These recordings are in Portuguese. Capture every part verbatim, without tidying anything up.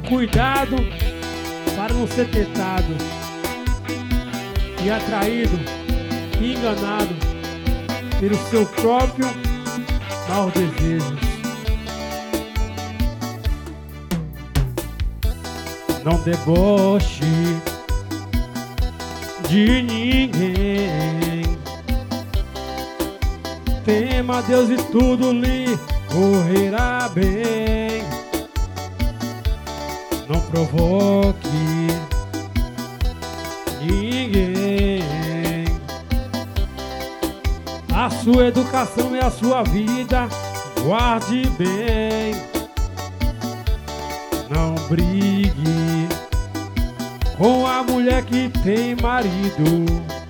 Cuidado para não ser tentado e atraído e enganado pelo seu próprio maus desejos. Não deboche de ninguém, tema a Deus e tudo lhe correrá bem. Não provoque ninguém, a sua educação é a sua vida, guarde bem. Não brigue com a mulher que tem marido,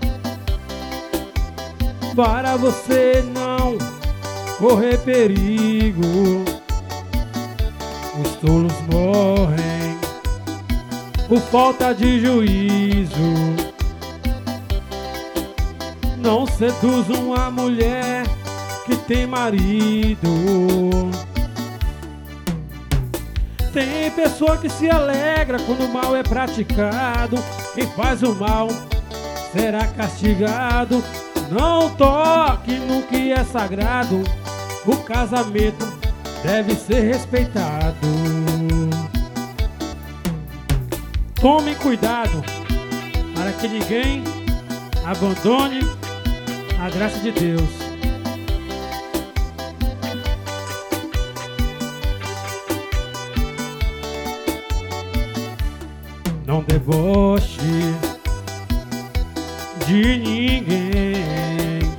para você não correr perigo. Os tolos morrem por falta de juízo. Não seduz uma mulher que tem marido. Tem pessoa que se alegra quando o mal é praticado. Quem faz o mal será castigado. Não toque no que é sagrado. O casamento deve ser respeitado. Tome cuidado para que ninguém abandone a graça de Deus. Não deboche de ninguém,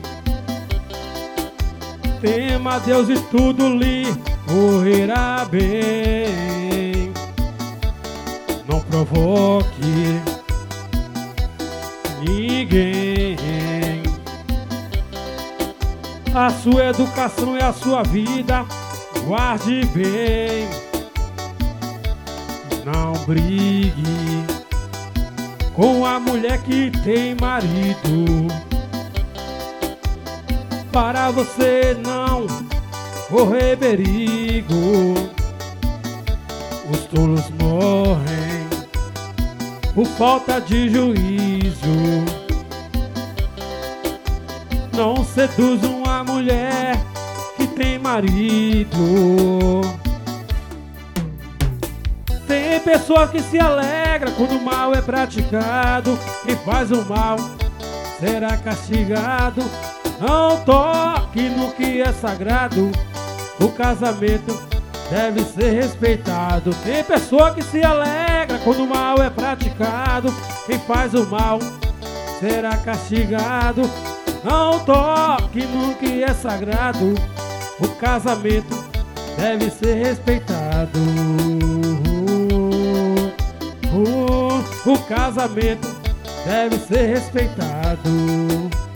tema a Deus e tudo lhe correrá bem. Não provoque ninguém, a sua educação é a sua vida, guarde bem. Não brigue com a mulher que tem marido, para você não correr perigo. Os tolos morrem por falta de juízo. Não seduz uma mulher que tem marido. Tem pessoa que se alegra quando o mal é praticado. Quem faz o mal será castigado. Não toque no que é sagrado. O casamento deve ser respeitado. Tem pessoa que se alegra quando o mal é praticado. Quem faz o mal será castigado. Não toque no que é sagrado. O casamento deve ser respeitado. O casamento deve ser respeitado.